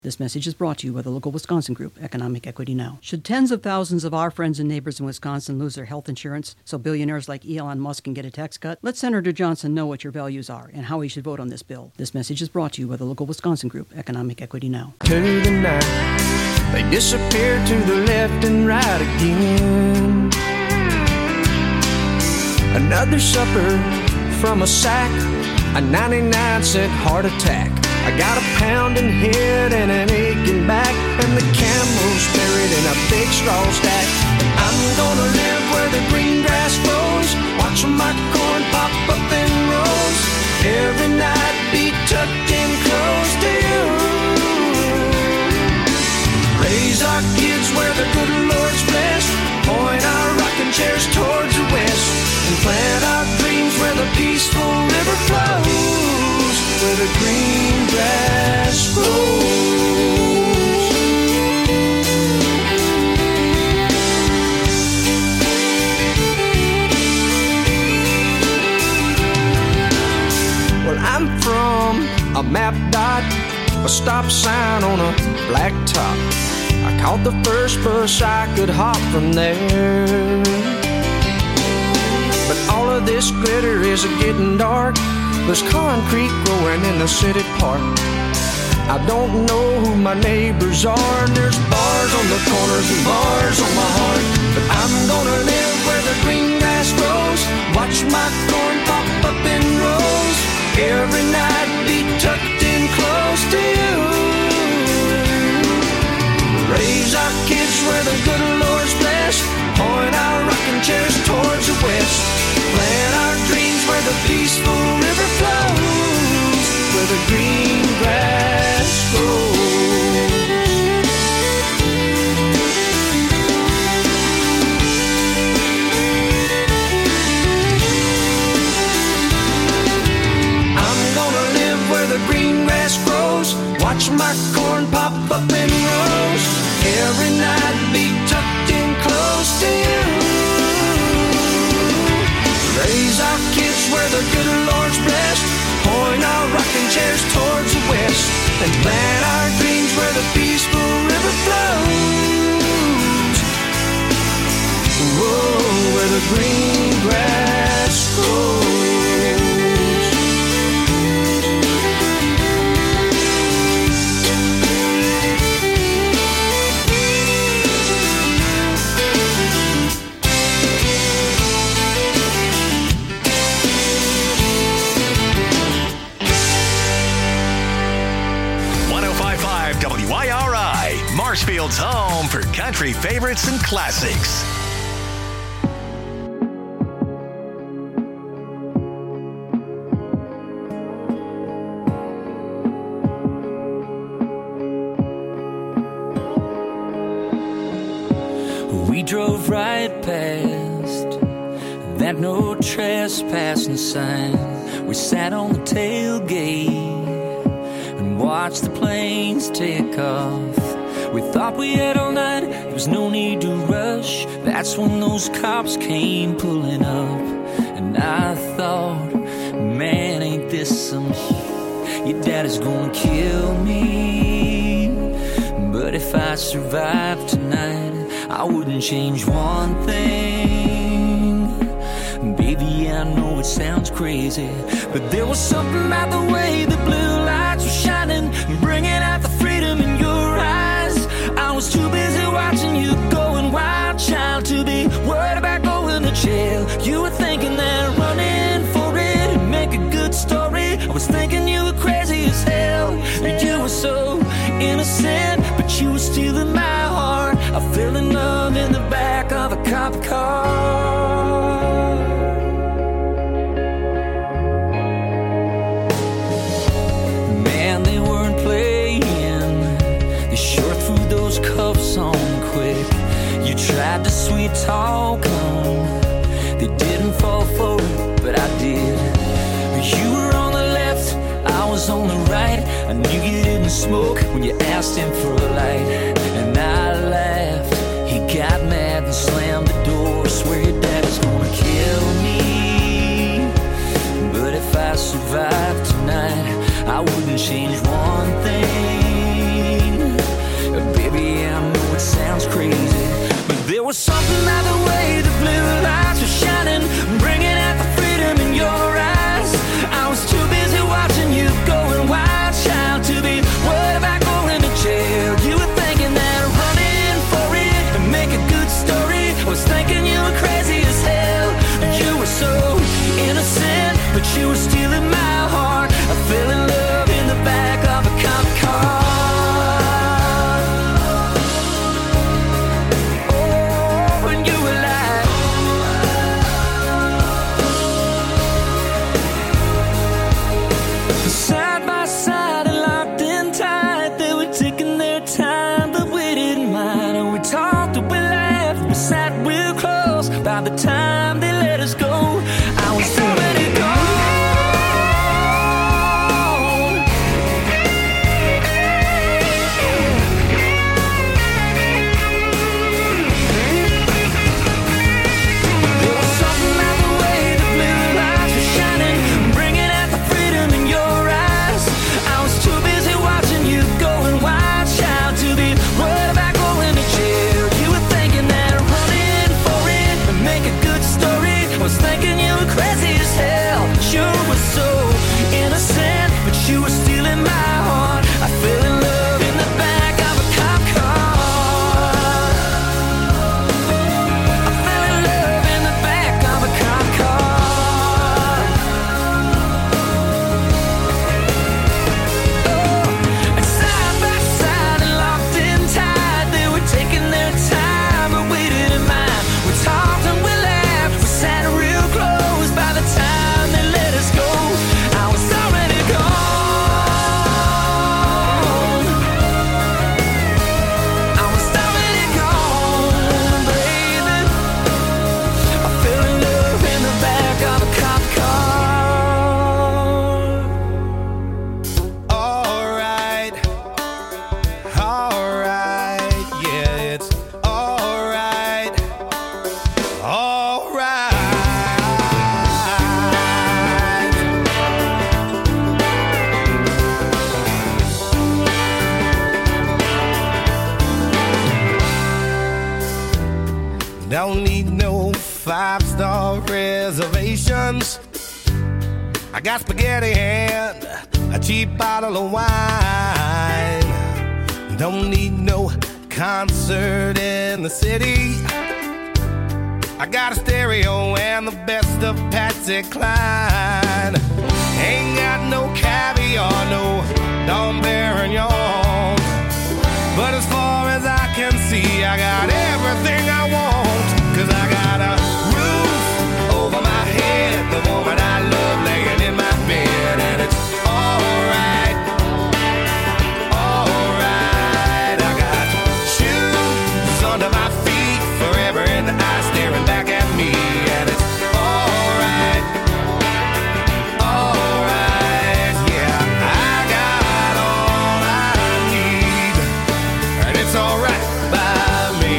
This message is brought to you by the local Wisconsin group, Economic Equity Now. Should tens of thousands of our friends and neighbors in Wisconsin lose their health insurance so billionaires like Elon Musk can get a tax cut? Let Senator Johnson know what your values are and how he should vote on this bill. This message is brought to you by the local Wisconsin group, Economic Equity Now. To the night, they disappear to the left and right again. Another supper from a sack, a 99-cent heart attack. I got a pounding head and an aching back, and the camel's buried in a big straw stack. I'm gonna live where the green grass grows, watch my corn pop up in rows. Every night be tucked in close to you. Raise our kids where the good Lord's blessed, point our rocking chairs towards the west, and plant our dreams where the peaceful river flows, where the green grass grows. Well, I'm from a map dot, a stop sign on a black top. I caught the first bus I could hop from there. But all of this glitter is getting dark. There's concrete growing in the city park. I don't know who my neighbors are, and there's bars on the corners and bars on my heart. But I'm gonna live where the green grass grows, watch my corn pop up in rows. Every night be tucked in close to you. Raise our kids where the good Lord's blessed, point our rocking chairs towards the west, plant our dreams where the peaceful river flows, where the green grass grows. I'm gonna live where the green grass grows, watch my corn pop up in rows. Every night be tucked in close to you. Raise our kids where the good Lord's blessed, point our rocking chairs towards the west, and plant our dreams where the peaceful river flows. Whoa, where the green grass grows. WIRI, Marshfield's home for country favorites and classics. We drove right past that no trespassing sign. We sat on the tailgate and watch the planes take off. We thought we had all night, there was no need to rush. That's when those cops came pulling up, and I thought, man, ain't this some shit? Your daddy's gonna kill me. But if I survive tonight, I wouldn't change one thing. Baby, I know it sounds crazy, but there was something about the way the blue lights were shining, bringing out the freedom in your eyes. I was too busy watching you going wild, child, to be worried about going to jail. You were thinking that running for it would make a good story. I was thinking you were crazy as hell. You were so innocent, but you were stealing my heart. I fell in love in the back of a cop car. Man, they weren't playing. They sure threw those cuffs on quick. You tried to sweet talk them. They didn't fall for it, but I did. You were on the left, I was on the right. I knew you didn't smoke when you asked him for a light, and I laughed. He got mad and slammed the door. Swear your daddy's gonna kill me. But if I survive tonight, I wouldn't change one thing. was something about the way the blue lights were shining, bringing out the freedom in your eyes. I was too busy watching you going wild, child, to be worried about going to jail. You were thinking that running for it and make a good story. I was thinking you were crazy as hell. You were so innocent, but you were stealing my heart. I fell in love in the back of a cop car. By the time they let us go, I was already gone. There was something about the way the blue lights were shining, bringing out the freedom in your eyes. I was too busy watching you going wild, child, to be worried about going to jail. You were thinking that running for it and make a good story. I was thinking you were crazy as hell. You were so innocent, but you were stealing my heart. I fell in love in the back of a cop car. I fell in love in the back of a cop car. Oh, and side by side and locked in tight, they were taking their time and waited in mine. We talked and we laughed, we sat real close. By the time they let us go, I was already gone. I was already gone, baby. I fell in love in the back of a cop car. Alright, alright, yeah, it's alright, alright. Don't need no 5-star reservations. I got spaghetti and a cheap bottle of wine. Don't need no concert in the city. I got a stereo and the best of Patsy Cline. Ain't got no caviar, no Dom Perignon. But as far as I can see, I got everything I want. 'Cause I got a roof over my head, the woman I love laying in my bed, and it's alright, alright. I got shoes under my feet, forever in the eye staring back at me, and it's alright, alright. Yeah, I got all I need, and it's alright by me.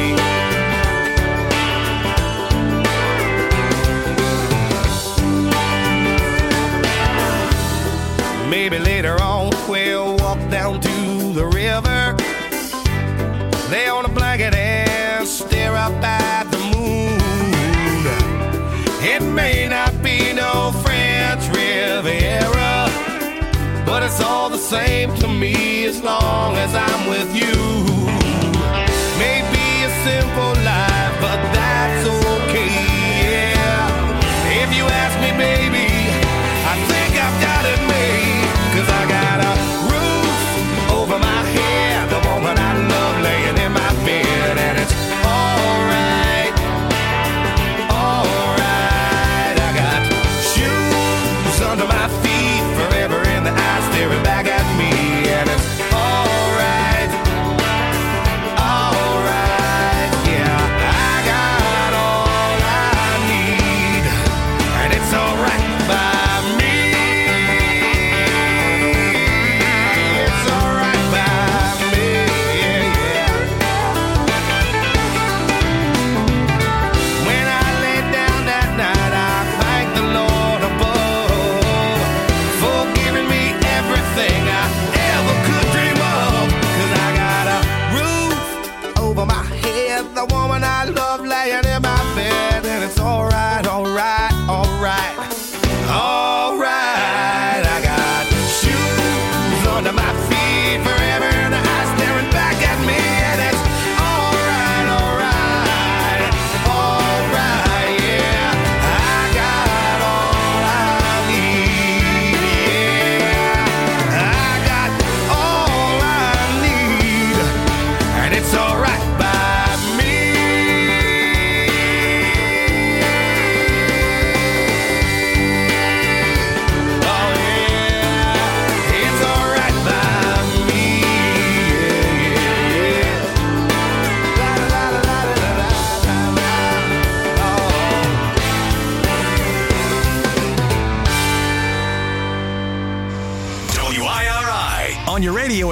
Maybe later on we'll walk down to the river, lay on a blanket and stare up at the moon. It may not be no French Riviera, but it's all the same to me as long as I'm with you. Maybe a simple life, but that's okay, yeah. If you ask me, baby, I think I've got it made. 'Cause I got a roof over my head, the woman I love laying in my bed, and it's alright, alright. I got shoes under my feet, forever in the eye staring back at me, and it's alright,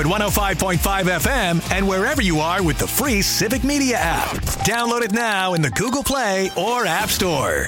at 105.5 FM and wherever you are with the free Civic Media app. Download it now in the Google Play or App Store.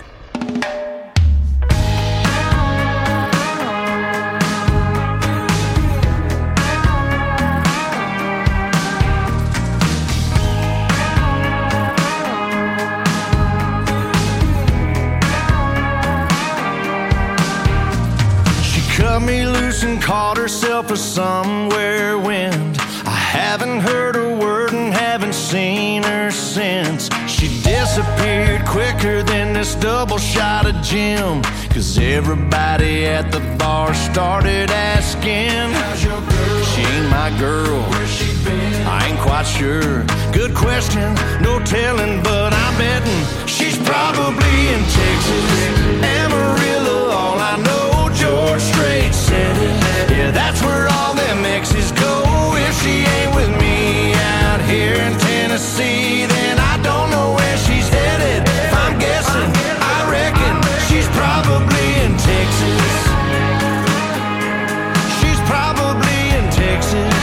Cut me loose and caught herself a somewhere wind. I haven't heard a word and haven't seen her since. She disappeared quicker than this double shot of gin. Cause everybody at the bar started asking, how's your girl? She ain't my girl. Where's she been? I ain't quite sure. Good question, no telling, but I'm betting she's probably in Texas. Amarillo, all I know, George Strait said it. Yeah, that's where all them exes go. If she ain't with me out here in Tennessee, then I don't know where she's headed. If I'm guessing, I reckon she's probably in Texas. She's probably in Texas.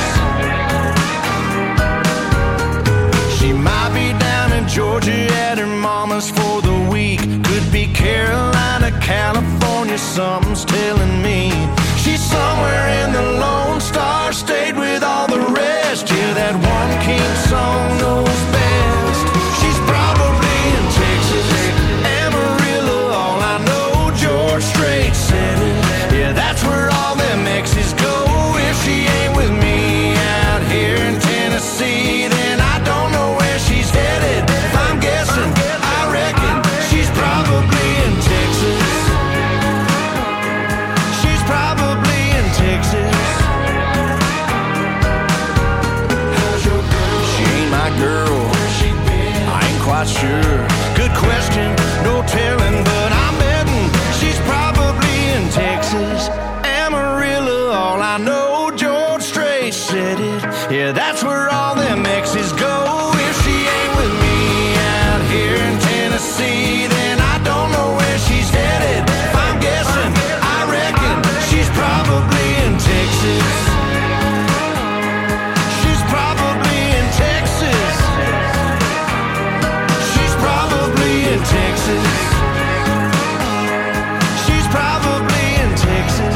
She might be down in Georgia at her mama's for the week. Could be Carolina, California, something's telling me. She's somewhere in the Lone Star State with all the rest. Yeah, that one king song knows best. She's probably in Texas. Amarillo, all I know, George Strait said it. Yeah, that's where all them exes go. If she ain't with me out here in Tennessee, then I don't know where she's headed. If I'm guessing, I reckon she's probably in Texas. She's probably in Texas. How's your girl? She ain't my girl. Where's she been? I ain't quite sure. Good question, no telling, but I'm betting she's probably in Texas. Amarillo, all I know, George Strait said it. Yeah, that's where all them exes go. If she ain't with me out here in Tennessee, then I don't know where she's headed. If I'm guessing, I reckon she's probably in Texas. She's probably in Texas. She's probably in Texas. She's probably in Texas.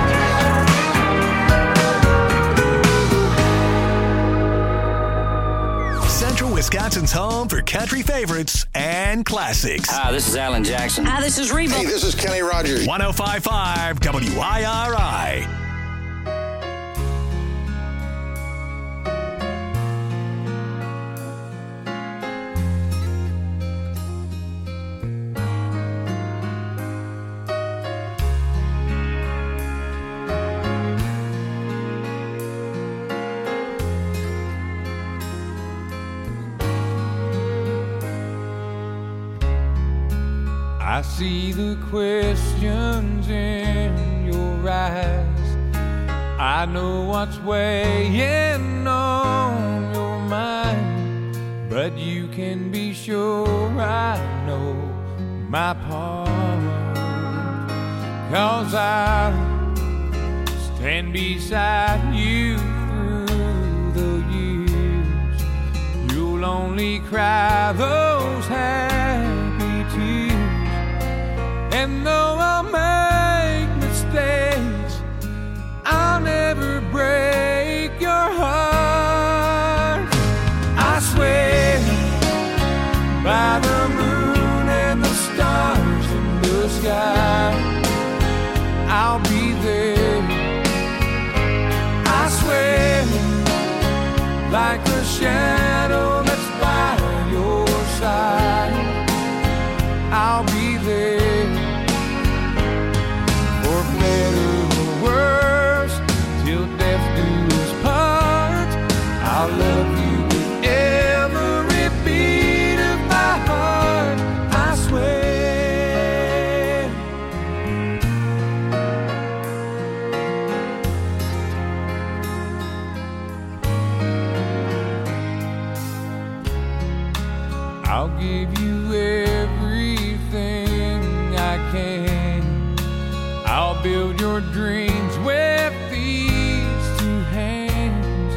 Central Wisconsin's home for country favorites and classics. Hi, this is Alan Jackson. Hi, this is Reba. Hey, this is Kenny Rogers. 105.5 WIRI. I see the questions in your eyes. I know what's weighing on your mind, but you can be sure I know my part. 'Cause I stand beside you through the years. You'll only cry those happy tears. And though I'll make mistakes, I'll never break your heart. I swear by the moon and the stars in the sky, I'll be there. I swear like a shadow that's by your side, I'll be there. For better or worse, till death do us part, I'll love you with every beat of my heart, I swear. I'll give you everything I can. I'll build your dreams with these two hands.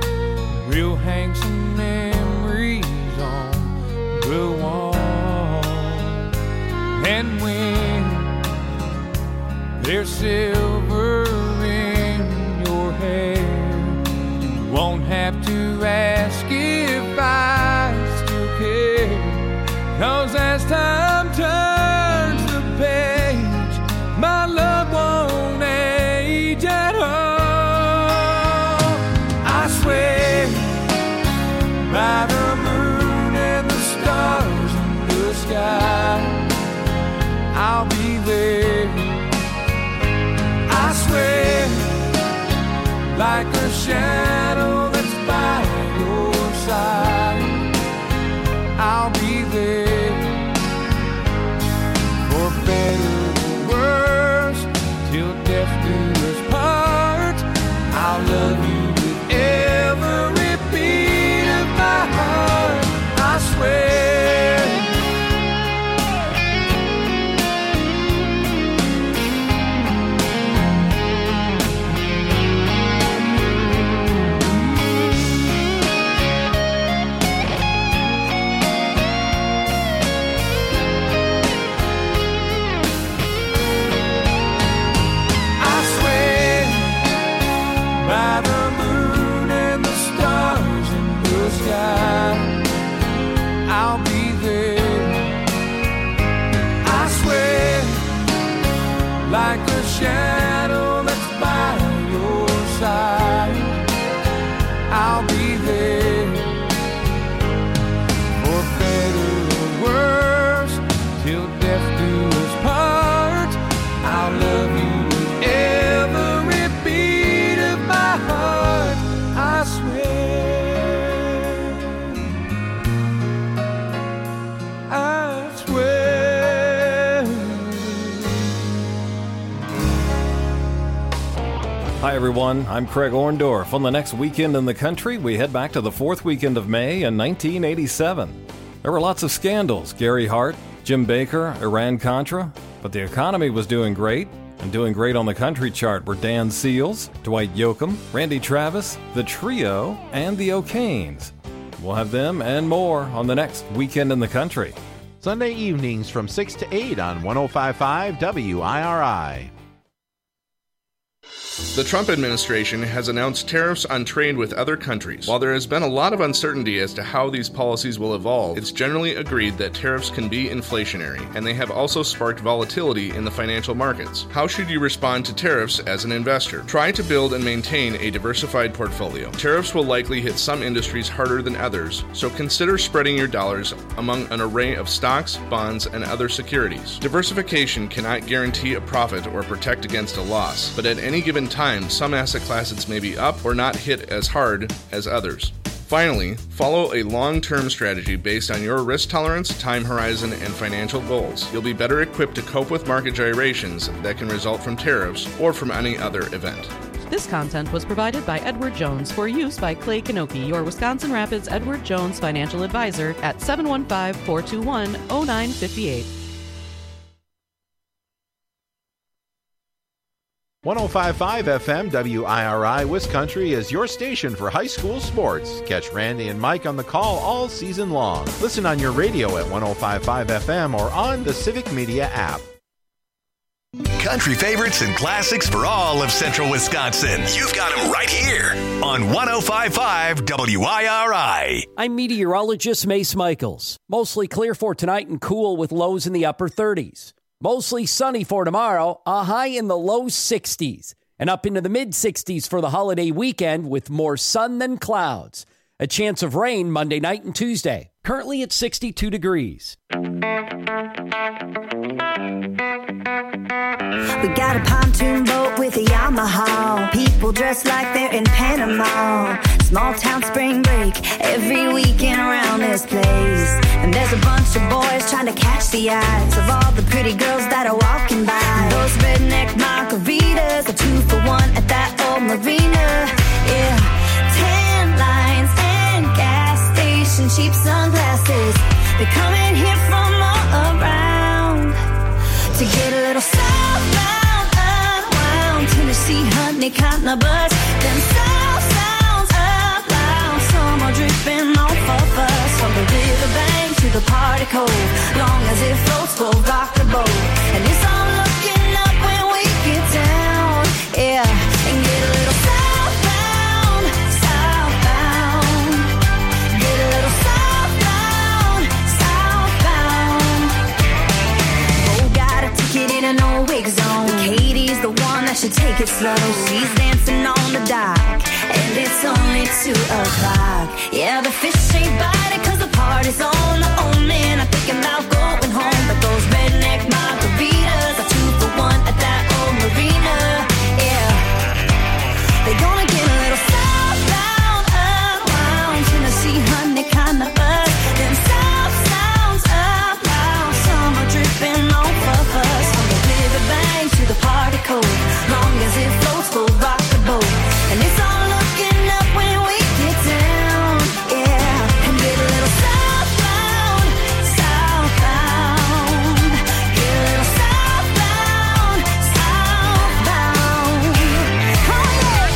memories on the wall. And when there's silver in your hair, you won't have to ask if I still care. 'Cause as time turns the page, my love won't age at all. I swear by the moon and the stars in the sky, I'll be there. I swear like a shadow that's by your side, I'll be there. For better or worse, till death do us part, I'll love you with every beat of my heart. I swear. I'll be there. I swear, like a shadow that's by your side, I'll be there. For better or worse, till death do us part, I'll love you with every beat of my heart. I swear. Hi everyone, I'm Craig Orndorff. On the next weekend in the country, we head back to the fourth weekend of May in 1987. There were lots of scandals, Gary Hart, Jim Baker, Iran-Contra, but the economy was doing great, and doing great on the country chart were Dan Seals, Dwight Yoakam, Randy Travis, The Trio, and the O'Kanes. We'll have them and more on the next weekend in the country. Sunday evenings from 6 to 8 on 105.5 WIRI. The Trump administration has announced tariffs on trade with other countries. While there has been a lot of uncertainty as to how these policies will evolve, it's generally agreed that tariffs can be inflationary, and they have also sparked volatility in the financial markets. How should you respond to tariffs as an investor? Try to build and maintain a diversified portfolio. Tariffs will likely hit some industries harder than others, so consider spreading your dollars among an array of stocks, bonds, and other securities. Diversification cannot guarantee a profit or protect against a loss, but at any given time, some asset classes may be up or not hit as hard as others. Finally, follow a long-term strategy based on your risk tolerance, time horizon, and financial goals. You'll be better equipped to cope with market gyrations that can result from tariffs or from any other event. This content was provided by Edward Jones for use by Clay Kanoki, your Wisconsin Rapids Edward Jones financial advisor at 715-421-0958. 105.5 FM WIRI Wiscountry is your station for high school sports. Catch Randy and Mike on the call all season long. Listen on your radio at 105.5 FM or on the Civic Media app. Country favorites and classics for all of central Wisconsin. You've got them right here on 105.5 WIRI. I'm meteorologist Mace Michaels. Mostly clear for tonight and cool with lows in the upper 30s. Mostly sunny for tomorrow, a high in the low 60s. And up into the mid-60s for the holiday weekend with more sun than clouds. A chance of rain Monday night and Tuesday. Currently at 62 degrees. We got a pontoon boat with a Yamaha. People dressed like they're in Panama. Small town spring break every weekend around this place. And there's a bunch of boys trying to catch the eyes of all the pretty girls that are walking by. Those redneck margaritas are 2 for $1 at that old marina. Yeah, tan lines and gas station cheap sunglasses. They're coming here from all around to get a little southbound, unwound. Tennessee, honey, cotton buds. Them south sounds up loud. Some are dripping off of us. From the riverbank to the party cove, long as it floats, we'll rock the boat. And it's all looking up when we get down, yeah. And get a little southbound, southbound. Get a little southbound, southbound. Oh, got a ticket in an old wig zone. Katie's the one that should take it slow. She's dancing on the dock, and it's only 2 o'clock. Yeah, the fish ain't biting 'cause the party's on. Oh man, I'm thinking about going home. But those redneck margaritas are 2 for 1 at that old marina. Yeah, they're gonna get a little southbound, unwound. Tennessee honey kind of buzz. Then south sounds up loud. Summer dripping off of us. From the riverbank to the party cove, long as it floats, we'll rock the boat. And it's all looking up when we get down, yeah. And get a little southbound, southbound. Get a little southbound, southbound. Oh yeah.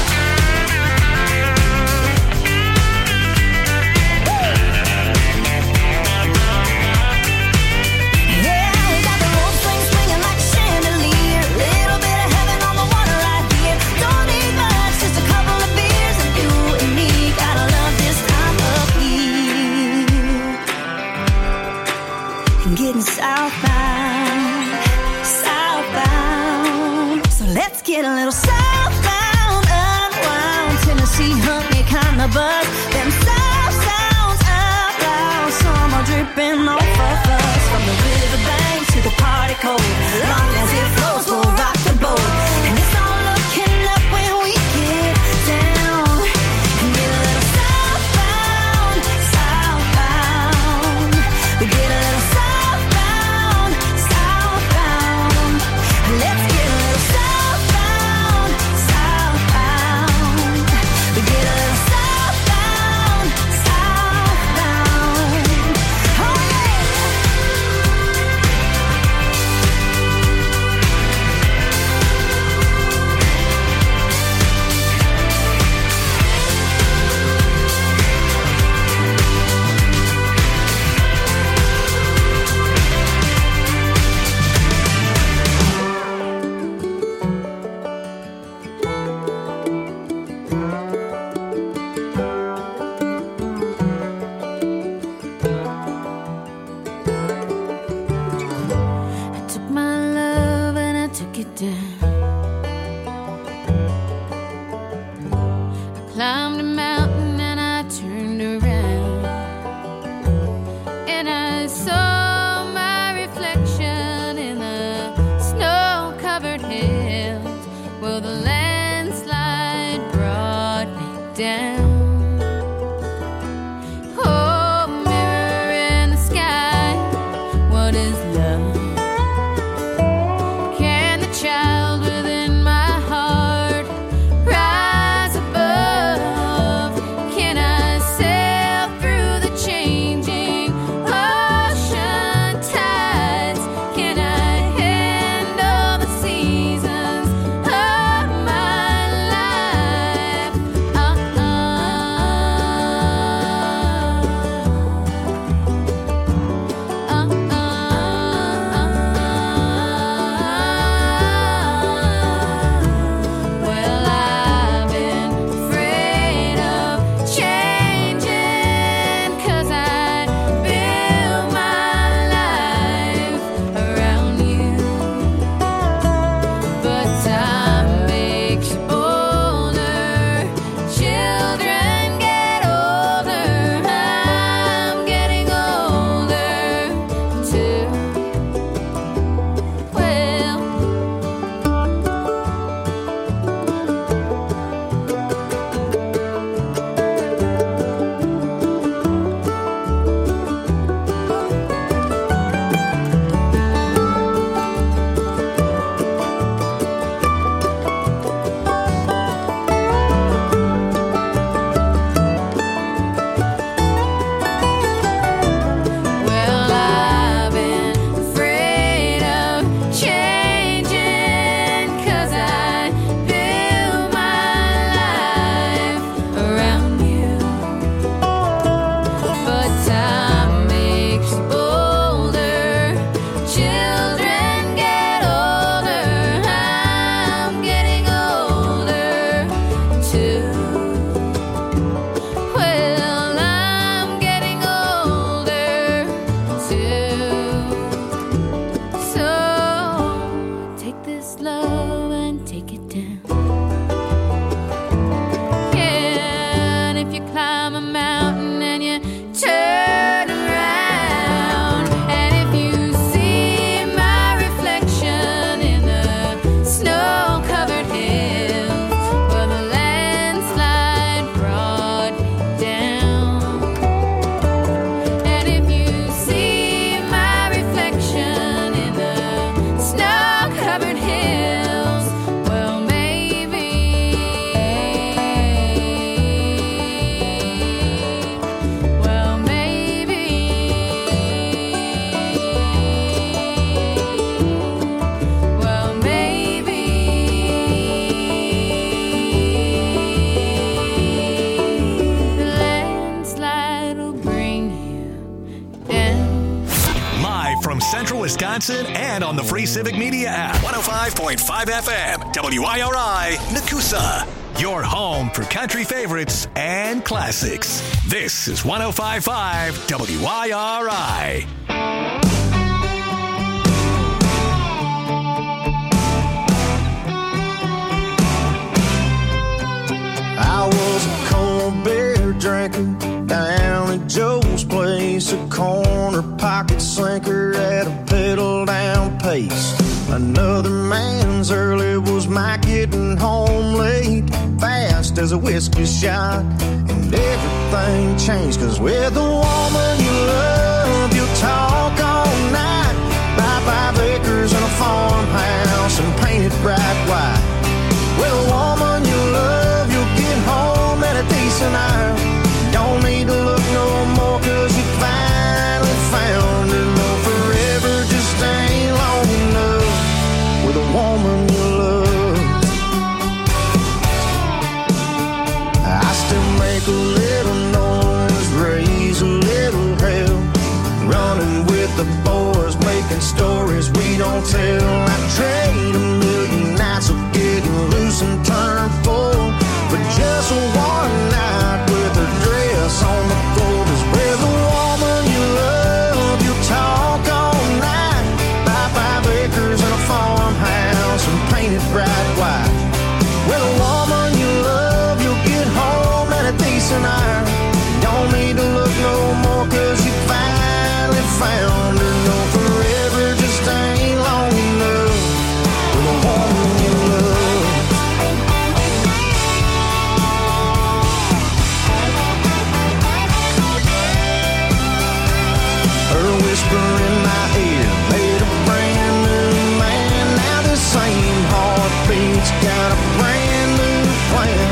Yeah, we got the rope swing swinging like a chandelier. Little bit of heaven on the water right here. Don't need much, just a couple of beers, and you and me gotta love this time of year. And getting southbound, southbound. So let's get a little southbound, unwound. Tennessee honey kind of buzz. Them south sounds up loud. Summer dripping off of us. From the riverbank to the party cove, long as it flows, we'll rock the boat. And it's all looking up when we get down. And get a little southbound, southbound. We get a little southbound, southbound. Let's get a little southbound, southbound. We get a little southbound. that'll bring you down. Live from Central Wisconsin and on the free Civic Media app. 105.5 FM, WIRI, Nakusa. Your home for country favorites and classics. This is 105.5 WIRI. I was a cold beer drinker down at Joe's place, a corner pocket sinker at a pedal down pace. Another man's early was my getting home late, fast as a whiskey shot, and everything changed, 'cause with the woman you love, you'll talk all night, buy 5 acres and a farmhouse and paint it bright white. With a woman you love, you'll get home at a decent hour. Don't need to look no more, 'cause you finally found her. No, forever just ain't long enough with a woman you love. I still make a little noise, raise a little hell, running with the boys, making stories we don't tell. I trade a million nights of getting loose and turn full, but just one night with her dress on the floor. 'Cause with a woman you love, you talk all night, buy 5 acres and a farmhouse and paint it bright white. With a woman you love, you'll get home at a decent hour. Don't need to look no more, 'cause you finally found her. No, forever just ain't long enough with a woman you love. Her whisper in my ear made a brand new man. Now the same heartbeat's got a brand new plan.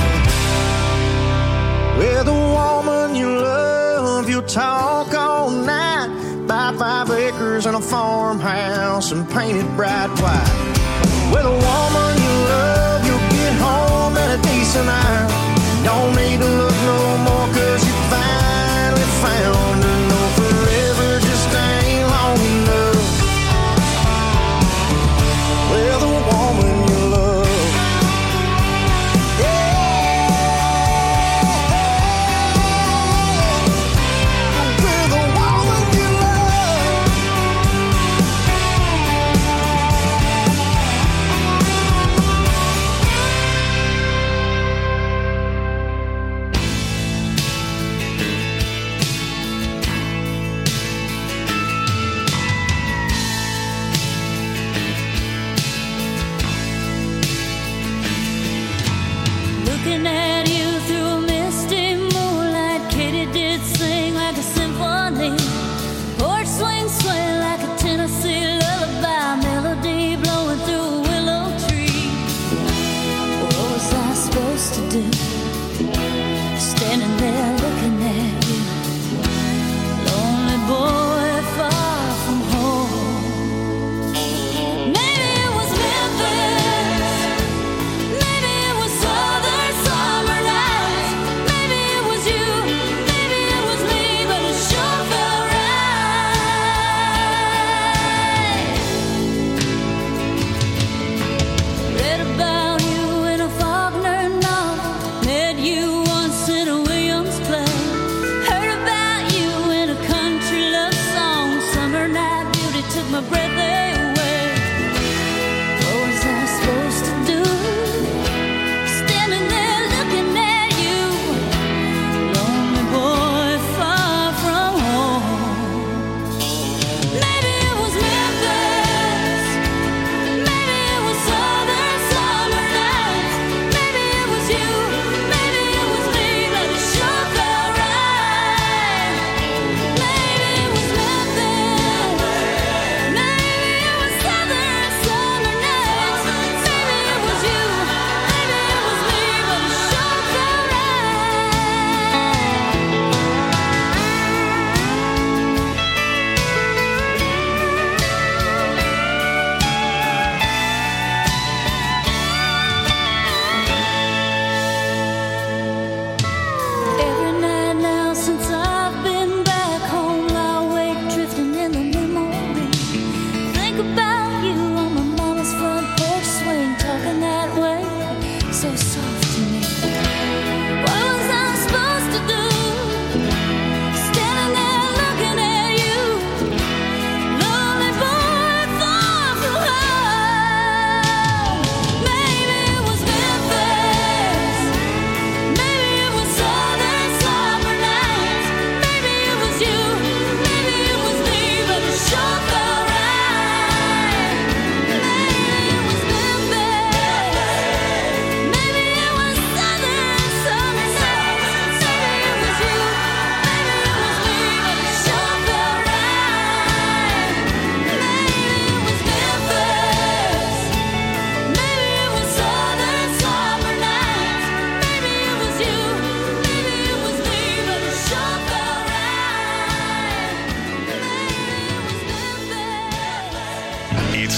With a woman you love, you'll talk all night, buy 5 acres and a farmhouse and paint it bright white. With a woman you love, you'll get home at a decent hour. Don't need to look no more, 'cause you finally found her. No, forever just ain't long enough with a woman you love. With a woman you love.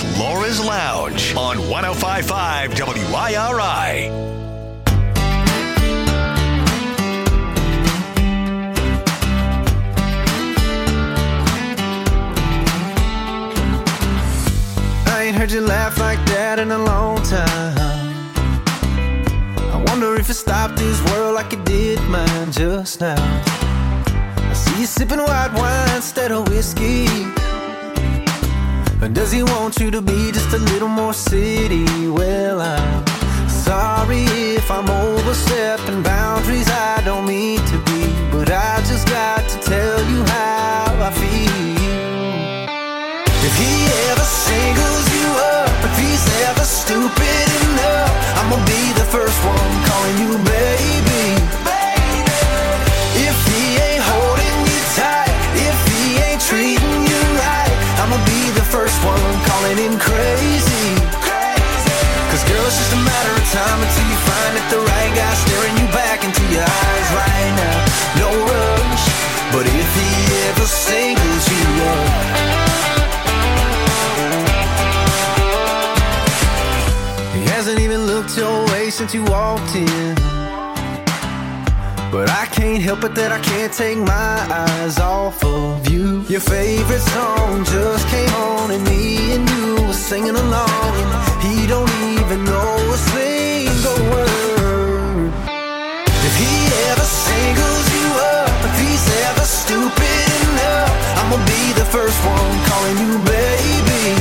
It's Laura's Lounge on 105.5 WIRI. I ain't heard you laugh like that in a long time. I wonder if it stopped this world like it did mine just now. I see you sipping white wine instead of whiskey. Or does he want you to be just a little more city? Well, I'm sorry if I'm overstepping boundaries I don't mean to be, but I just got to tell you how I feel. If he ever singles you up, if he's ever stupid enough, I'ma be the first one calling you baby. If he ain't holding you tight, if he ain't treating you right, I'ma be the first one calling him crazy. Cause girl, it's just a matter of time until you find that the right guy staring you back into your eyes right now. No rush, but if he ever singles you up, he hasn't even looked your way since you walked in. But I can't help it that I can't take my eyes off of you. Your favorite song just came on and me and you were singing along, and he don't even know a single word. If he ever singles you up, if he's ever stupid enough, I'ma be the first one calling you baby.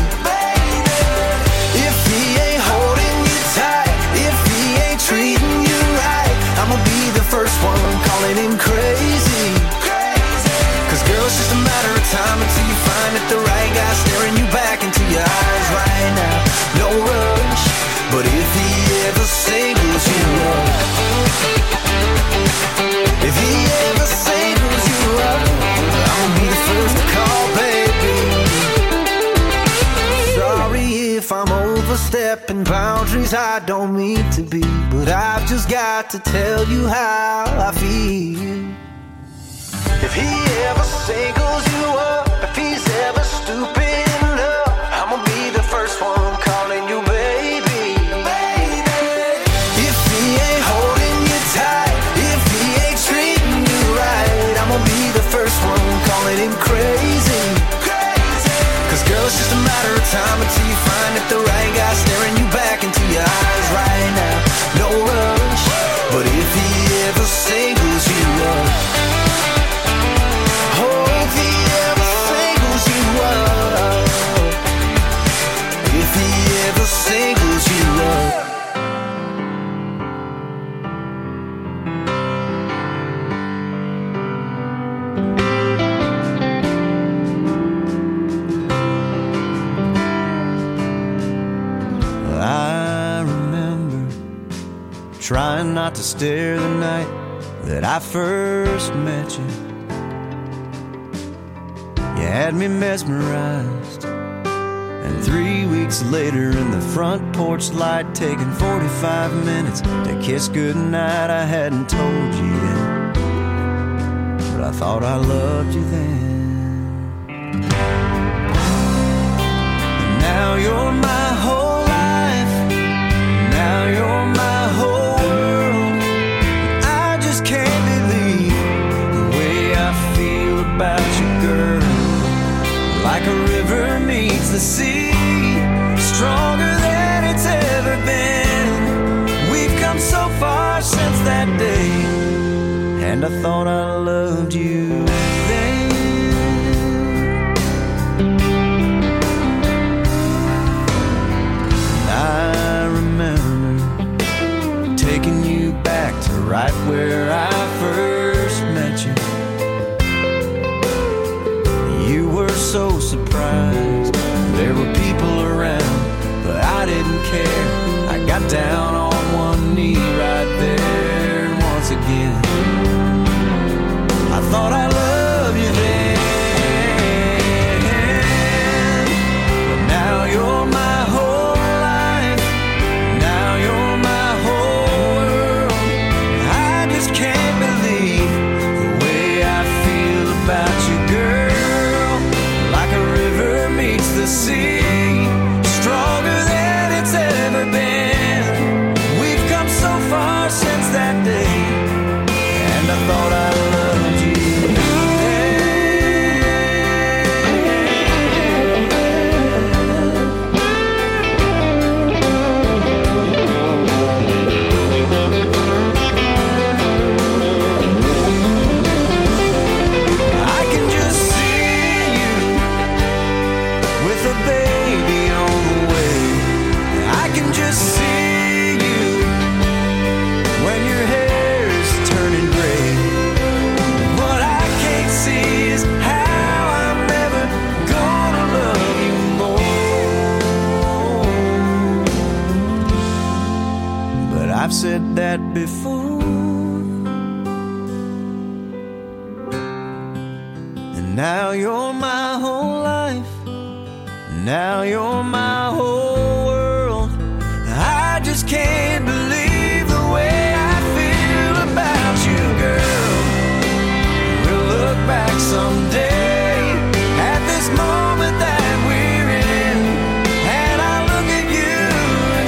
If he ain't holding you tight, if he ain't treating you right, I'ma be the first one calling him crazy. Cause girl, it's just a matter of time until you find that the right guy staring you back into your eyes right now. No rush, but if he ever singles you up, if he ever singles you up, I'ma be the first to call baby. Sorry if I'm overstepping boundaries I don't mean to be, but I've just got to tell you how I feel. If he ever singles you up, if he's ever stupid enough, I'ma be the first one calling you baby. If he ain't holding you tight, if he ain't treating you right, I'ma be the first one calling him crazy. Cause girl, it's just a matter of time until you find that the right guy staring you back into your eyes right now. No rush, but if he ever singles you up, oh, if he ever singles you up, if he ever singles you up. I remember trying not to stare the night that I first met you. You had me mesmerized, and 3 weeks later in the front porch light, taking 45 minutes to kiss goodnight, I hadn't told you yet, but I thought I loved you then. And now you're my whole life, now you're my whole world. I just can't believe the way I feel about you, girl. Like a river meets the sea, stronger than it's ever been. We've come so far since that day, and I thought I loved you then. I remember taking you back to right where I first met you. You were so surprised there were people around, but I didn't care. I got down on one knee right there, and once again I thought I loved you then. But now you're my whole life, now you're my whole world. I just can't believe the way I feel about you, girl. Like a river meets the sea, Now you're my whole life. Now you're my whole world. I just can't believe the way I feel about you, girl. We'll look back someday at this moment that we're in, and I'll look at you and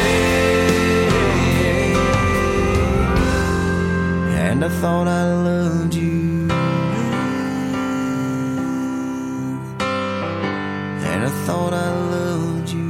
say, and I thought I loved you. I thought I loved you.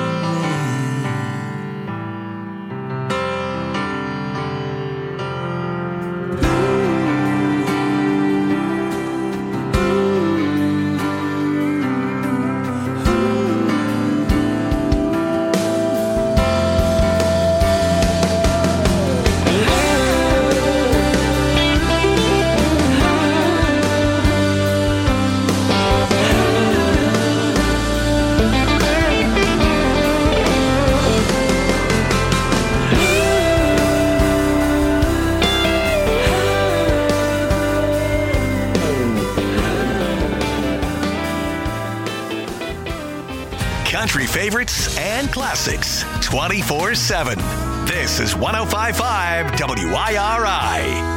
Country favorites and classics 24/7. This is 105.5 WIRI.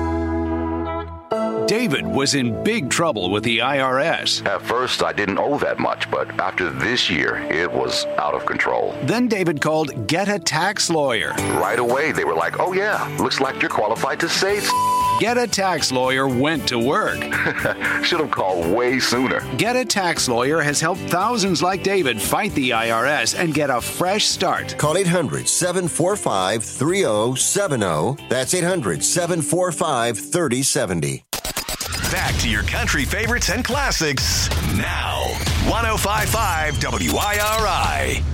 David was in big trouble with the IRS. At first, I didn't owe that much, but after this year, it was out of control. Then David called Get a Tax Lawyer. Right away, they were like, oh yeah, looks like you're qualified to save. Get a Tax Lawyer went to work. Should have called way sooner. Get a Tax Lawyer has helped thousands like David fight the IRS and get a fresh start. Call 800-745-3070. That's 800-745-3070. Back to your country favorites and classics now. 105.5 WIRI.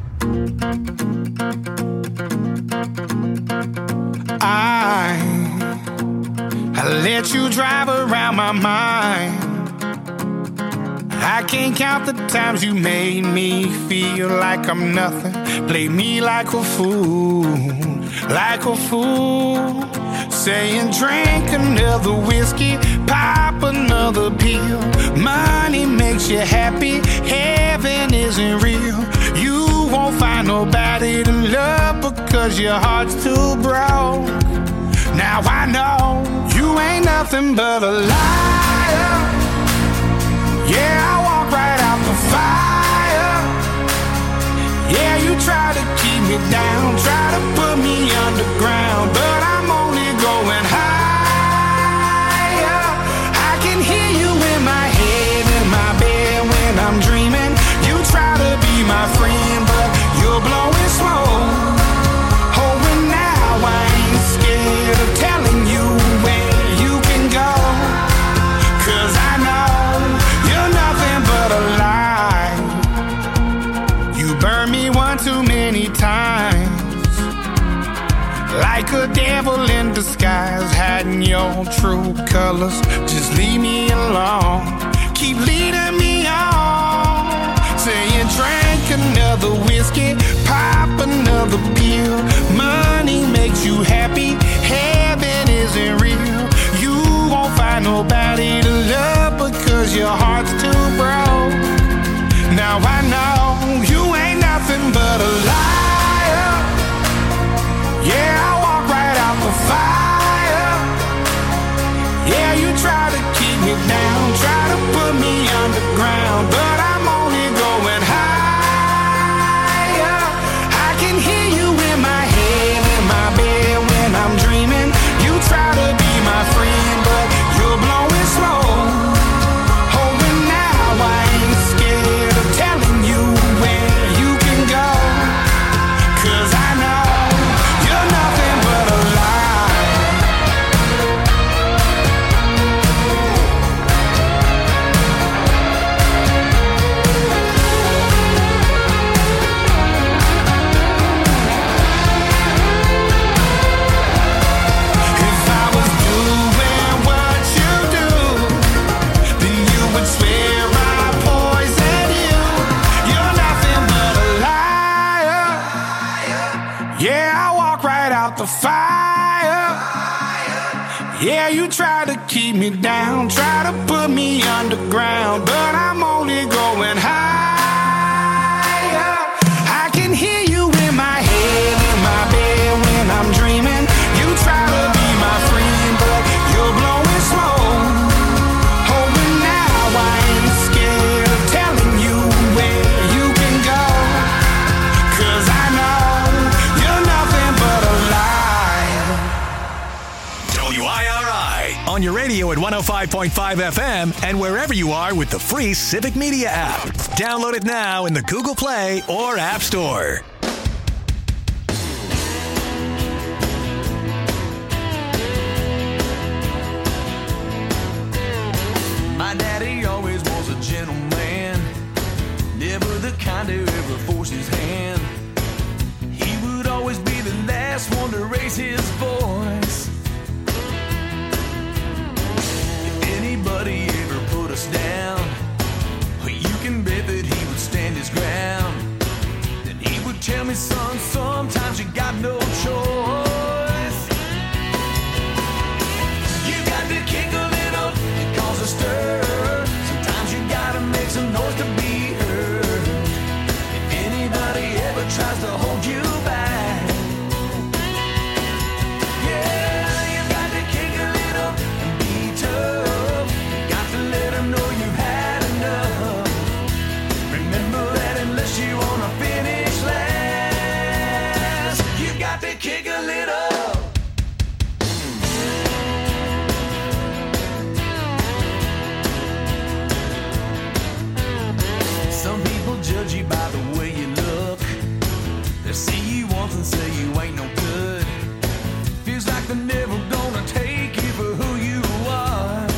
I let you drive around my mind. I can't count the times you made me feel like I'm nothing. Play me like a fool, like a fool. Saying drink another whiskey, pop another pill. Money makes you happy, heaven isn't real. You won't find nobody to love because your heart's too broke. Now I know you ain't nothing but a liar. Yeah, I walk right out the fire. Yeah, you try to keep me down, try to put me underground, but I'm only going higher. I can hear you in my head, in my bed when I'm dreaming. You try to be my friend, but you're blowing smoke. Oh, and now I ain't scared of telling you where you can go, 'cause I know you're nothing but a lie. You burned me one too many times, like a devil in disguise, hiding your true colors. Just leave me alone, keep leading me on. Saying drink another whiskey, pop another pill. Money makes you happy, heaven isn't real. You won't find nobody to love because your heart's too broke. Now I know you ain't nothing but a liar. Yeah, I walk right out the fire. Yeah, you try to keep me down, try to put me underground, but I'm only going higher. I can hear you in my head, in my bed when I'm dreaming. You try to be my friend, but you're blowing smoke. Oh, and now I ain't scared of telling you where you can go, 'cause I know you're nothing but a lie. If I was doing what you do, then you would swear I poisoned you. You're nothing but a liar. Yeah, I walk right out the fire. Yeah, you try to keep me down, try to put me underground, but I'm only going higher. I can hear you in my head, in my bed when I'm dreaming. You try to be my friend, but you're blowing smoke. Oh, but now I ain't scared of telling you where you can go, 'cause I know you're nothing but a lie. WIRI on your radio at 105.5 FM and wherever you are with the free Civic Media app. Download it now in the Google Play or App Store. My daddy always was a gentleman, never the kind to ever force his hand. He would always be the last one to raise his voice. If anybody ever put us down, you can bet that he would stand his ground. Then he would tell me, son, sometimes you got no choice. You got to kick a little and cause a stir. Sometimes you gotta make some noise to be heard. If anybody ever tries to hold you back, yeah, you got to kick a little and be tough. You got to let them know you've had enough. Remember that unless you wanna finish last, you got to kick a little. Some people judge you by the way you look. They see you once and say you ain't no good. Feels like they're never gonna take you for who you are.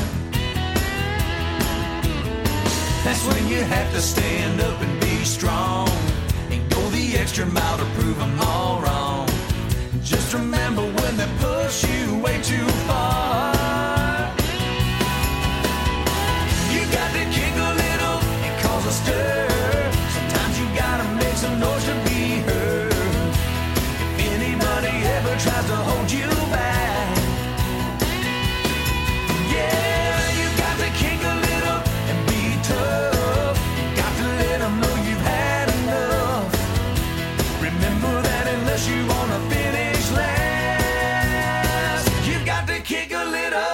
That's when you have to stand up and be strong and go the extra mile to prove them all wrong. Just remember when they push you way too far, you got to kick a little and cause a stir. Sometimes you gotta make some noise to be heard. If anybody ever tries to hold you back, yeah, you got to kick a little and be tough. You got to let them know you've had enough. Remember that unless you wanna finish last, you got to kick a little.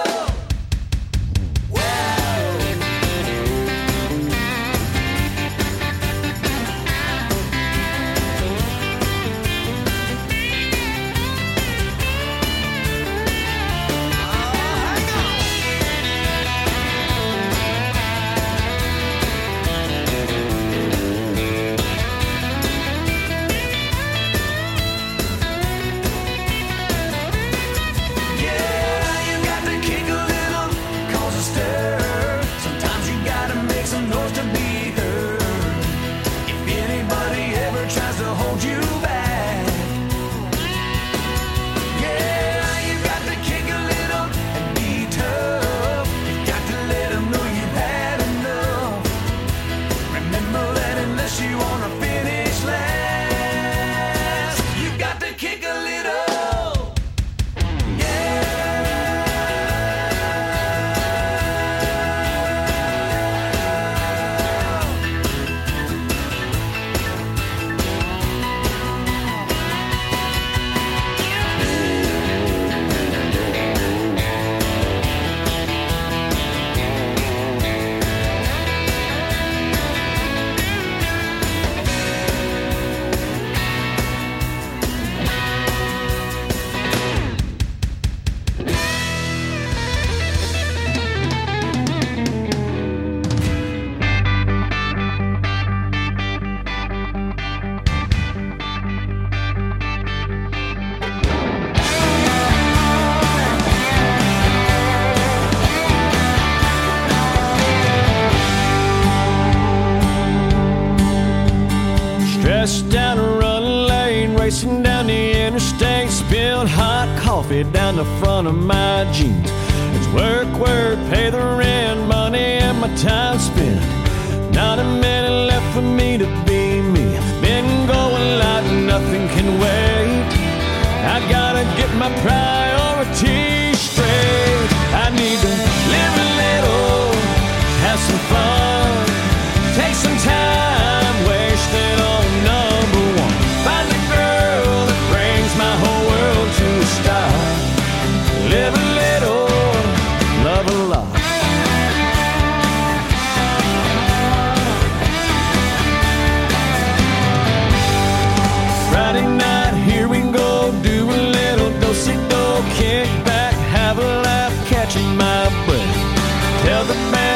Down a run lane, racing down the interstate, spilled hot coffee down the front of my jeans. It's work, work, pay the rent, money and my time spent. Not a minute left for me to be me. Been going like nothing can wait. I gotta get my priorities straight.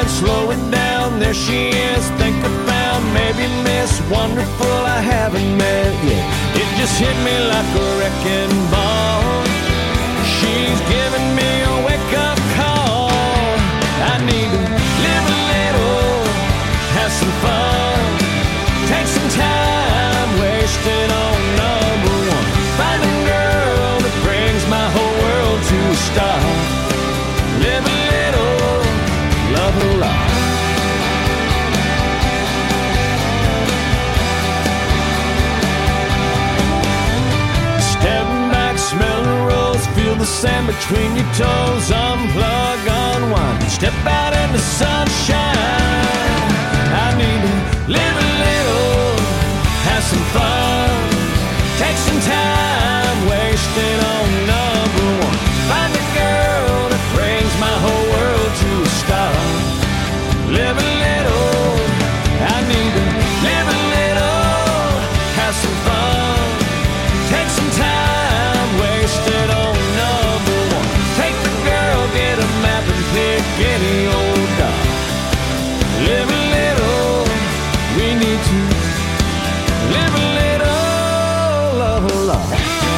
slow it down, there she is. Think I found maybe Miss Wonderful I haven't met yet. It just hit me like a wrecking ball. She's giving me a wake-up call. I need to live a little, have some fun, take some time, wasted on number one. Find a girl that brings my whole world to a stop. Live a little, love a lot. Stepping back, smell the rose, feel the sand between your toes. Unplug, unwind, step out in the sunshine. I need to live a little, have some fun, take some time, wasted on number one. Find a girl that brings my whole world to a stop. Live a little, I need to live a little, have some fun, take some time, wasted on number one. Take the girl, get a map and pick any old dog. Live a little, we need to live a little, love a lot.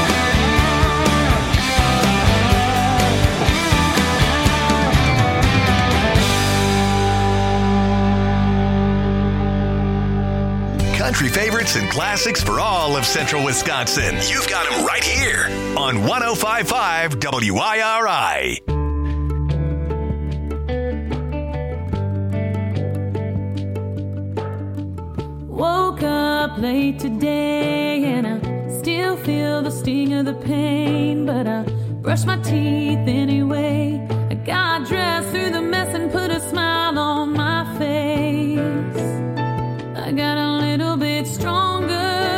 Country favorites and classics for all of central Wisconsin. You've got them right here on 105.5 WIRI. Woke up late today and I still feel the sting of the pain, but I brushed my teeth anyway. I got dressed through the mess and put a smile on my face. I got a little bit stronger.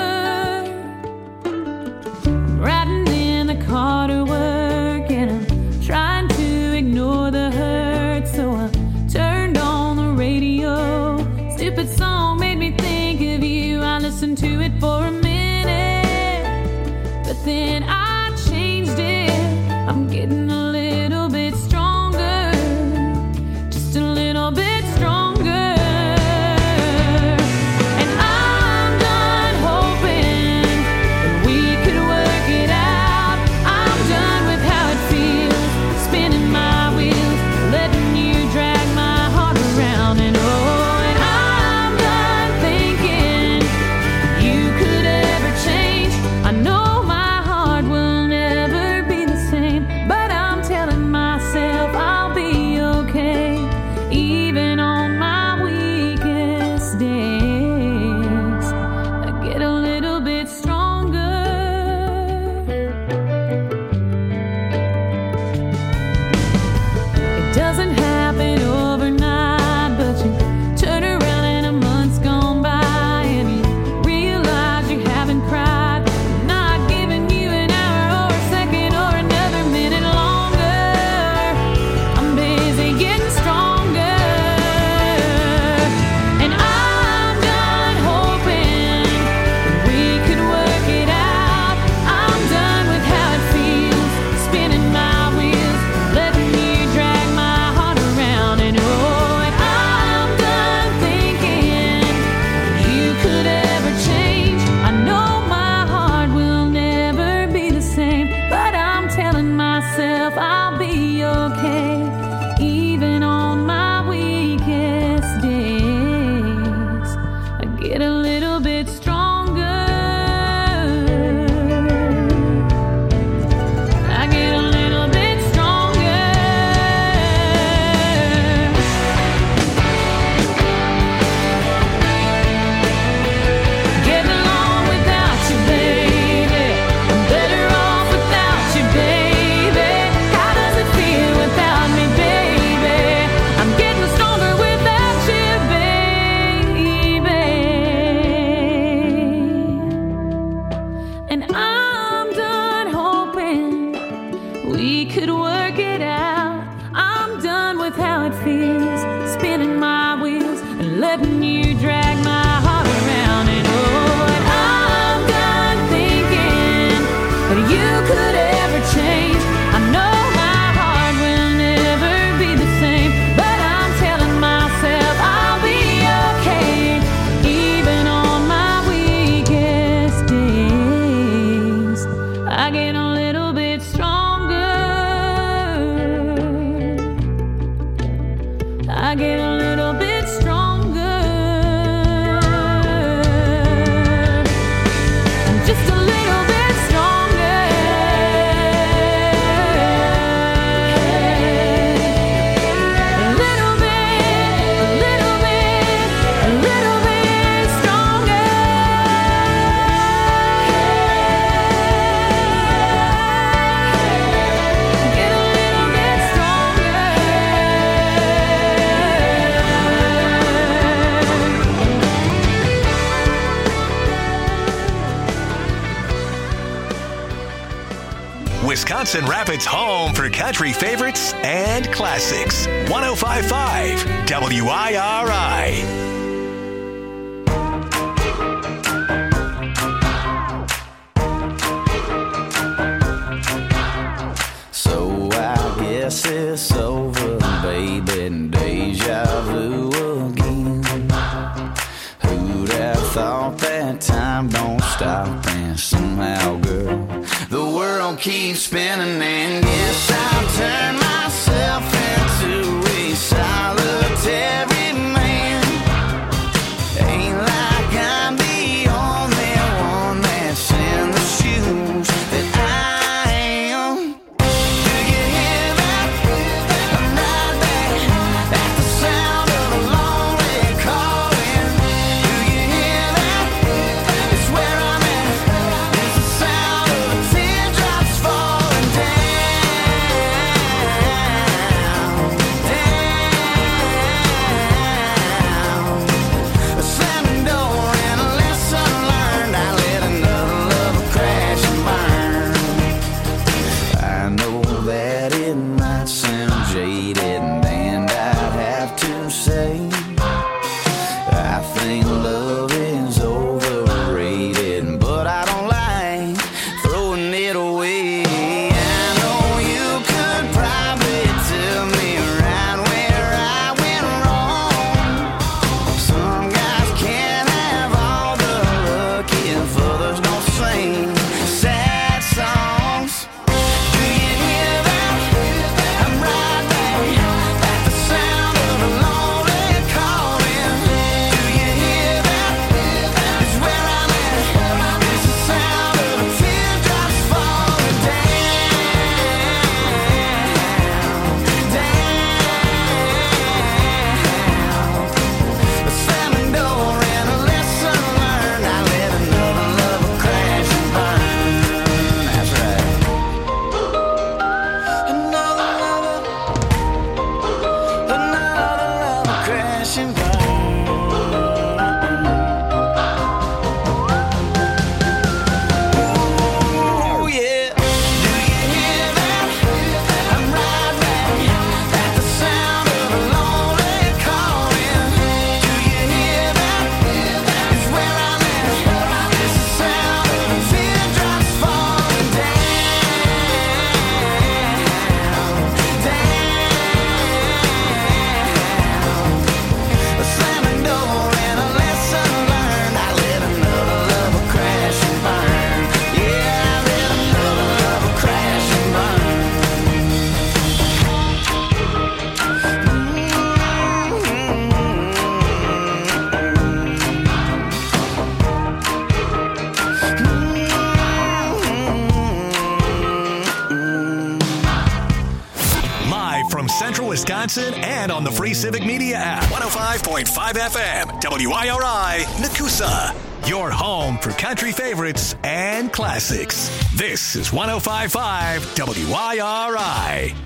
I'm riding in the car to work and I'm trying to ignore the hurt, so I turned on the radio. Stupid song made me think of you. I listened to it for a minute, but then I changed it. I'm getting a little bit stronger, just a little bit stronger. little bit stronger. Just a little bit stronger. A little bit, a little bit, a little bit stronger. Get a little bit stronger. Wisconsin Rapids' home for country favorites and classics. 105.5 WIRI. So I guess it's over, baby, deja vu again. Who'd have thought that time don't stop, and somehow, girl, the world keeps spinning, and yes, I'll turn myself into a solitary man. Ain't like I'm the only one that's in the shoes that I am. Do you hear that? I'm right there at the sound of a lonely calling. Do you hear that? It's where I'm at. It's the sound of the teardrops falling down. A slamming door and a lesson learned. I let another love crash and burn. I know that it might sound jaded, and I'd have to say I think love is overrated, but I don't like throwing it away. I know you could probably tell me right where I went wrong. Some guys can't have all the luck if others don't sing sad songs. Do you hear that? I'm right there at the sound of a lonely calling. Do you hear that? It's where I'm at. It's the sound of the teardrops falling down. A slamming door and a lesson learned. I let another lover crash and burn. That's right. Another lover crash and burn. Ooh, yeah. Do you hear that? I'm right there at the sound of a lonely calling. Do you hear that? It's where I'm at. It's the sound of the teardrops falling down. A slamming door and a lesson learned. I let another lover crash and burn. Yeah, I let another lover crash and burn. Live from Central Wisconsin and on the free Civic Media app. 105.5 FM WIRI Nakusa. Your home for country favorites and classics. This is 105.5 WIRI.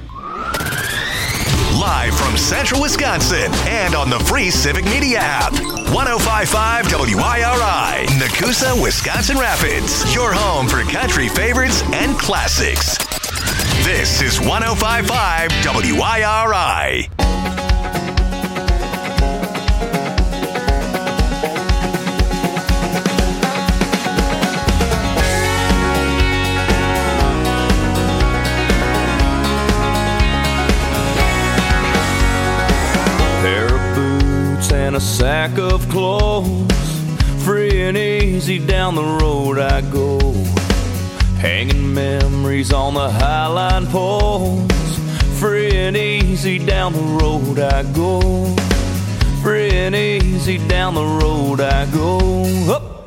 Live from Central Wisconsin and on the free Civic Media app. 105.5 WIRI Nakusa, Wisconsin Rapids. Your home for country favorites and classics. This is 105.5 WIRI. Pair of boots and a sack of clothes, free and easy down the road I go. Hanging memories on the highline poles, free and easy down the road I go. and easy down the road I go. Up